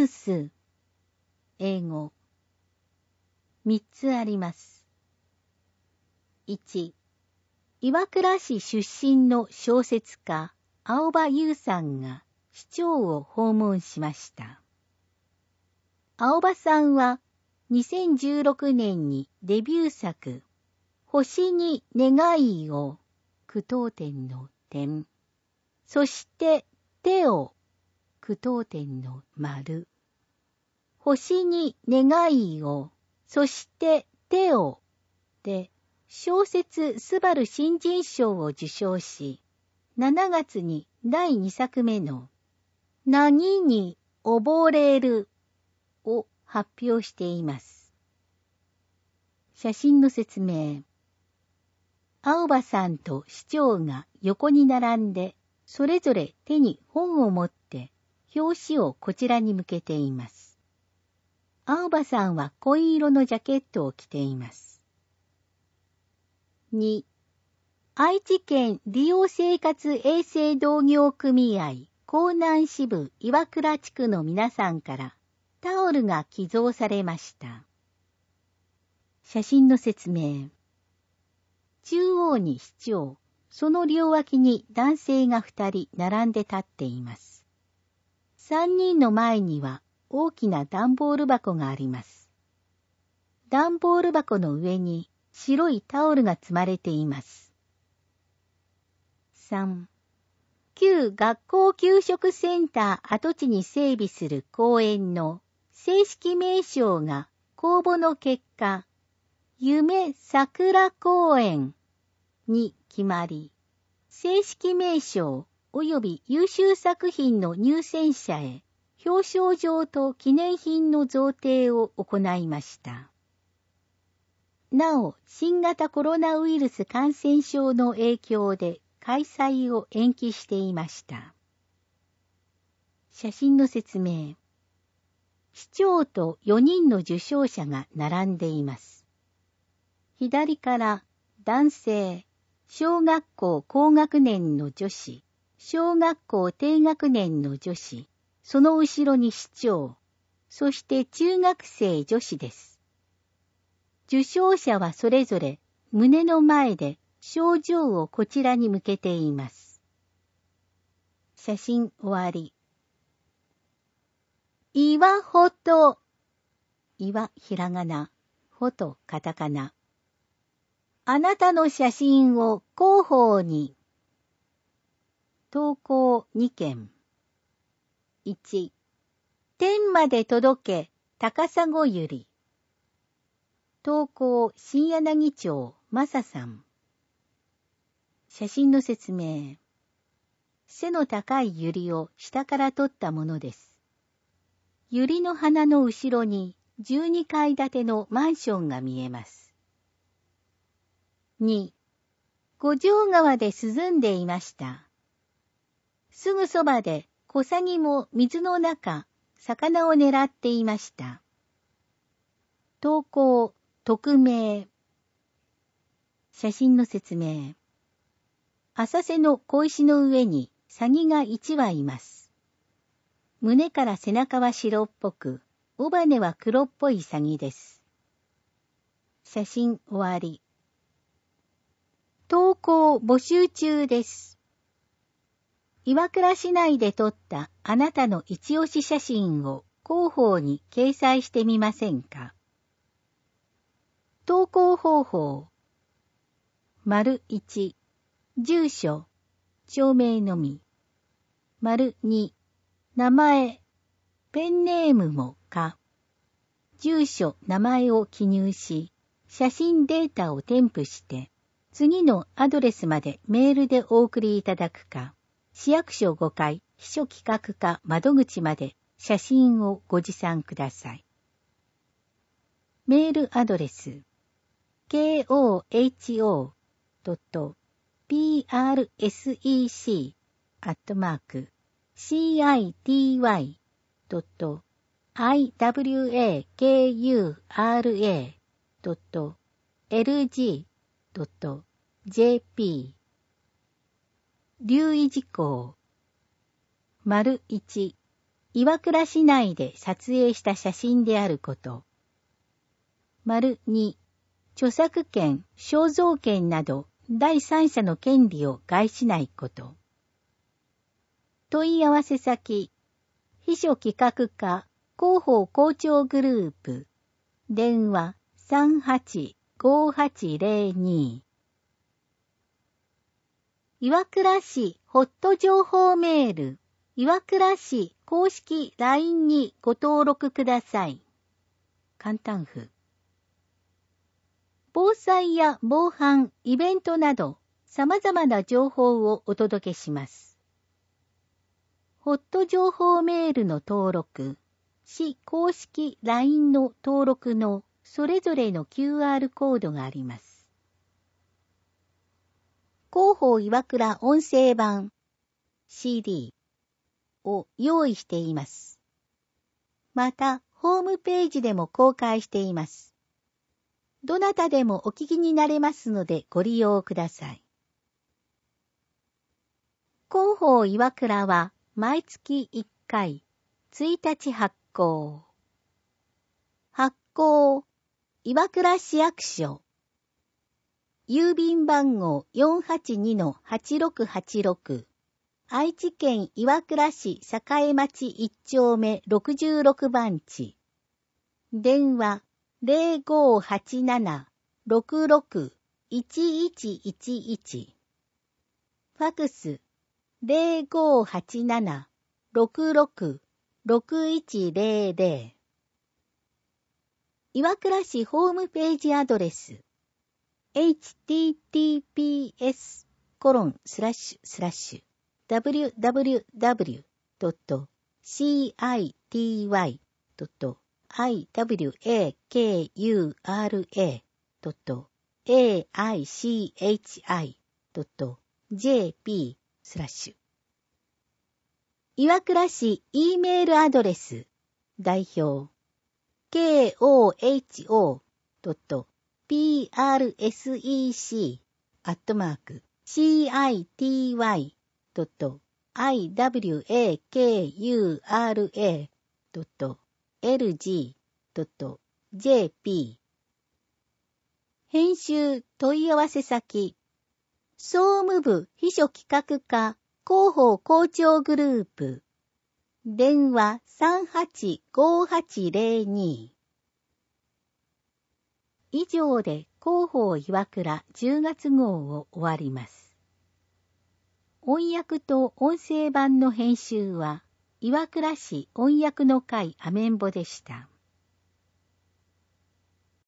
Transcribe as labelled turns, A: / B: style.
A: ュース、英語。3つあります。1、岩倉市出身の小説家、青葉優さんが市長を訪問しました。青葉さんは2016年にデビュー作、星に願いを、句読点の点、そして手を、句読点の丸、星に願いを、そして手をで小説スバル新人賞を受賞し、7月に第2作目の何に溺れるを発表しています。写真の説明。青葉さんと市長が横に並んで、それぞれ手に本を持って表紙をこちらに向けています。青葉さんは紺色のジャケットを着ています。2、愛知県利用生活衛生同業組合江南支部岩倉地区の皆さんからタオルが寄贈されました。写真の説明。中央に市長、その両脇に男性が2人並んで立っています。3人の前には大きな段ボール箱があります。段ボール箱の上に白いタオルが積まれています。3、旧学校給食センター跡地に整備する公園の正式名称が公募の結果、夢桜公園に決まり、正式名称及び優秀作品の入選者へ表彰状と記念品の贈呈を行いました。なお、新型コロナウイルス感染症の影響で開催を延期していました。写真の説明。市長と4人の受賞者が並んでいます。左から男性、小学校高学年の女子、小学校低学年の女子、その後ろに市長、そして中学生女子です。受賞者はそれぞれ胸の前で賞状をこちらに向けています。写真終わり。岩ほと、岩ひらがな、ほとカタカナ。あなたの写真を広報に。投稿2件。1、天まで届け、高砂ゆり。投稿新柳町まささん。写真の説明。背の高い百合を下から撮ったものです。百合の花の後ろに12階建てのマンションが見えます。2、五条川で涼んでいました。すぐそばで小サギも水の中、魚を狙っていました。投稿、匿名。写真の説明。浅瀬の小石の上にサギが1羽います。胸から背中は白っぽく、尾羽は黒っぽいサギです。写真終わり。投稿募集中です。岩倉市内で撮ったあなたの一押し写真を広報に掲載してみませんか？投稿方法。丸1、住所、町名のみ。丸2、名前、ペンネームもか。住所、名前を記入し、写真データを添付して、次のアドレスまでメールでお送りいただくか、市役所5階秘書企画課窓口まで写真をご持参ください。メールアドレス kohsec@city.iwakura.lg.jp 留意事項。丸1、 岩倉市内で撮影した写真であること。2、著作権、肖像権など第三者の権利を害しないこと。問い合わせ先、秘書企画課、広報校長グループ、電話385802。岩倉市ホット情報メール、岩倉市公式 LINE にご登録ください。簡単譜。防災や防犯、イベントなど様々な情報をお届けします。ホット情報メールの登録、市公式 LINE の登録のそれぞれの QR コードがあります。広報岩倉音声版 CD を用意しています。また、ホームページでも公開しています。どなたでもお聞きになれますのでご利用ください。広報岩倉は毎月1回、1日発行。発行、岩倉市役所。郵便番号 482-8686。愛知県岩倉市栄町1丁目66番地。電話0587-66-1111。ファクス0587-66-6100。岩倉市ホームページアドレス https://www.city.aichi.jp/ 岩倉市 E メールアドレス代表 koho.city.iwakura.lg.jp 編集問い合わせ先総務部秘書企画課広報校長グループ電話385802。以上で広報岩倉10月号を終わります。音訳と音声版の編集は岩倉市音訳の会アメンボでした。